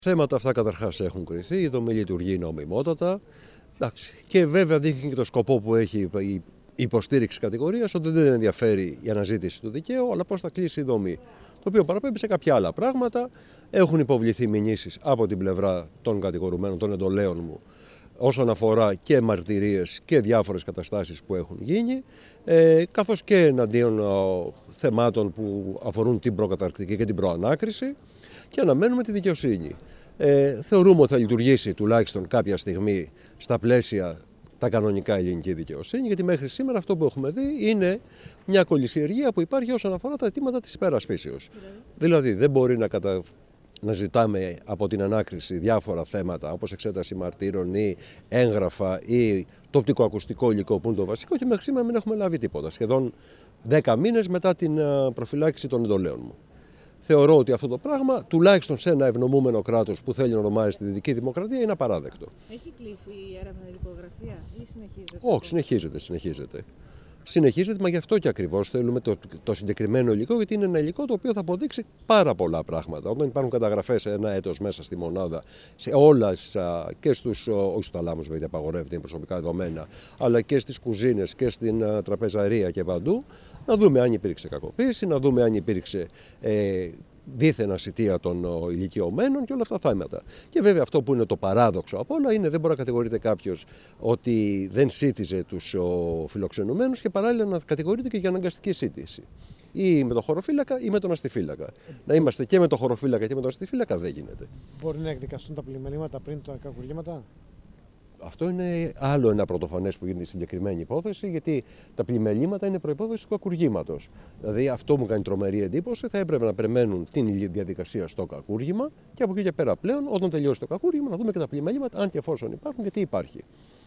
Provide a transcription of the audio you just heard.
Θέματα αυτά καταρχάς έχουν κριθεί, η δομή λειτουργεί νομιμότατα. Εντάξει. Και βέβαια δείχνει και το σκοπό που έχει η υποστήριξη κατηγορίας, ότι δεν ενδιαφέρει η αναζήτηση του δικαίου, αλλά πώς θα κλείσει η δομή. Το οποίο παραπέμπει σε κάποια άλλα πράγματα. Έχουν υποβληθεί μηνύσεις από την πλευρά των κατηγορουμένων, των εντολέων μου, όσον αφορά και μαρτυρίες και διάφορες καταστάσεις που έχουν γίνει, καθώς και εναντίον θεμάτων που αφορούν την προκαταρκτική και την προανάκριση, και αναμένουμε τη δικαιοσύνη. Θεωρούμε ότι θα λειτουργήσει τουλάχιστον κάποια στιγμή στα πλαίσια τα κανονικά ελληνική δικαιοσύνη, γιατί μέχρι σήμερα αυτό που έχουμε δει είναι μια κολυσιεργία που υπάρχει όσον αφορά τα αιτήματα της υπερασπίσεως. Δηλαδή δεν μπορεί να ζητάμε από την ανάκριση διάφορα θέματα όπως εξέταση μαρτύρων ή έγγραφα ή το οπτικοακουστικό υλικό που είναι το βασικό, και μέχρι σήμερα μην έχουμε λάβει τίποτα. Σχεδόν 10 μήνες μετά την προφυλάκηση των εντολέων μου. Θεωρώ ότι αυτό το πράγμα, τουλάχιστον σε ένα ευνομούμενο κράτος που θέλει να ονομάζει τη Δυτική Δημοκρατία, είναι απαράδεκτο. Έχει κλείσει η έρευνα λιπογραφία ή συνεχίζεται? Όχι, συνεχίζεται, μα γι' αυτό και ακριβώς θέλουμε το συγκεκριμένο υλικό, γιατί είναι ένα υλικό το οποίο θα αποδείξει πάρα πολλά πράγματα. Όταν υπάρχουν καταγραφές ένα έτος μέσα στη μονάδα, σε όλες και στους, όχι στους ταλάμους βέβαια απαγορεύεται, είναι προσωπικά δεδομένα, αλλά και στις κουζίνες και στην τραπεζαρία και παντού, να δούμε αν υπήρξε κακοποίηση, να δούμε αν υπήρξε δίθεν ασιτεία των ηλικιωμένων και όλα αυτά τα θέματα. Και βέβαια αυτό που είναι το παράδοξο απ' όλα είναι δεν μπορεί να κατηγορείται κάποιος ότι δεν σύτιζε τους φιλοξενουμένους και παράλληλα να κατηγορείται και για αναγκαστική σύτιση. Ή με το χωροφύλακα ή με τον αστιφύλακα. Να είμαστε και με το χωροφύλακα και με τον αστιφύλακα δεν γίνεται. Μπορεί να εκδικαστούν τα πλημελήματα πριν τα κακουργήματα? Αυτό είναι άλλο ένα πρωτοφανές που γίνεται στη συγκεκριμένη υπόθεση, γιατί τα πλημελήματα είναι προϋπόθεση του κακουργήματος. Δηλαδή, αυτό μου κάνει τρομερή εντύπωση. Θα έπρεπε να περιμένουν την διαδικασία στο κακούργημα και από εκεί και πέρα πλέον, όταν τελειώσει το κακούργημα, να δούμε και τα πλημελήματα, αν και εφόσον υπάρχουν και τι υπάρχει.